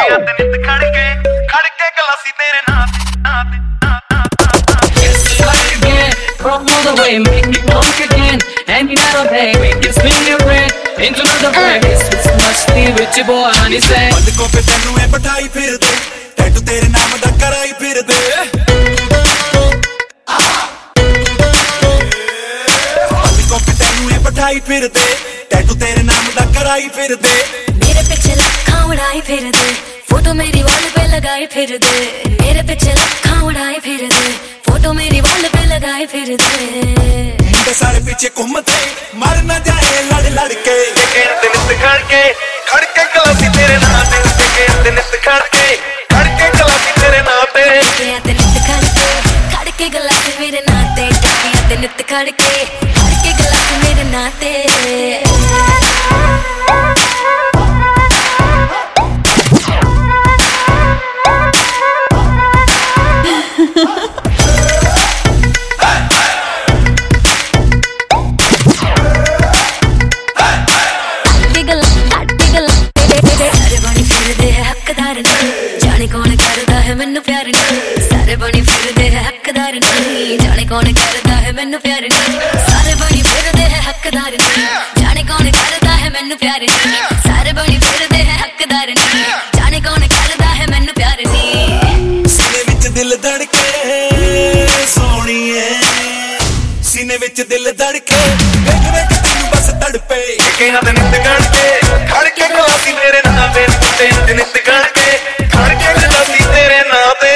ਤੇ ਨਿੱਤ ਖੜ ਕੇ ਗਲਾਸੀ ਤੇਰੇ ਨਾਂ ਤੇ From all the way, make it punk again. Any night or day, make it spin your red into another place. It's musty with your boy honey say. ਬੰਦ ਕੋ ਪੇ ਤੈਨੂੰ ਐ ਬਿਠਾਈ ਫਿਰਦੇ, ਟੈਟੂ ਤੇਰੇ ਨਾਮ ਦਾ ਕਰਾਈ ਫਿਰਦੇ। ਬੰਦ ਕੋ ਪੇ ਤੈਨੂੰ ਐ ਬਿਠਾਈ ਫਿਰਦੇ, ਟੈਟੂ ਤੇਰੇ ਨਾਮ ਦਾ ਕਰਾਈ ਫਿਰਦੇ। मेरे पीछे लखा उड़ाई फिर दे, फोटो मेरी वॉल पे लगाई फिर दे। मेरे पीछे लखा उड़ाई फिर दे, फोटो मेरी वॉल पे लगाई फिर दे। मुंडे सारे पीछे घूमते, मर न जाए लड़ लड़ के। ते नित खड़ के गलासी तेरे नाम ते। ते नित खड़ के गलासी तेरे नाम ते। ते नित खड़ के गलासी मेरे नाते। ते नित खड़ के गलासी मेरे नाते। जाने कौन करदा है मैनू प्यार नहीं, सारे बनी फिरदे है हकदार नहीं। जाने कौन करदा है मैनू प्यार नहीं, सारे बनी फिरदे है हकदार नहीं। जाने कौन करदा है मैनू प्यार नहीं, सारे बनी फिरदे है हकदार नहीं। जाने कौन करदा है मैनू प्यार नहीं। सीने विच दिल धड़के सोहणीए, सीने विच दिल धड़के वेख वेख तैनू बस तड़पे। ते नित खड़ के गलासी तेरे नाम ते। ते नित खड़ के गलासी तेरे नाम ते।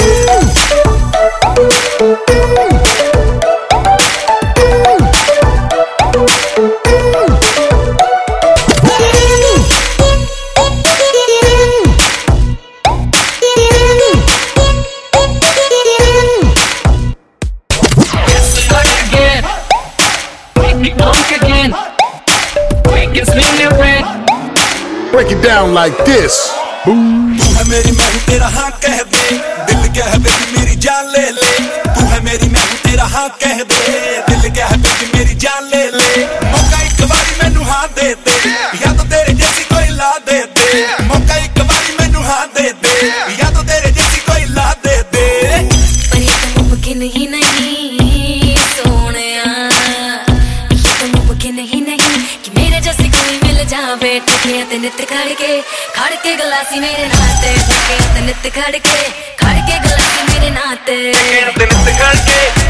Break it down like this. तू है मेरी मैं हूँ तेरा हाँ कह दे, दिल कह बेबी मेरी जान ले ले। तू है मेरी मैं हूँ तेरा हाँ कह दे, दिल कह बेबी मेरी जान ले ले। मौका एक बारी मैनू हाँ दे दे, या तो तेरे जैसी कोई ला दे दे। मौका एक बारी मैनू हाँ दे दे, या तो तेरे जैसी कोई ला दे दे। पर ये तो मुमकिन ही नहीं सोनिया, ये तो मुमकिन ही नहीं कि मेरे जैसे कोई मिल जावे। ठिकिया ते नित खड़ के गलासी मेरे नाते। ठिकिया ते नित खड़ के गलासी मेरे नाते। ते नित खड़ के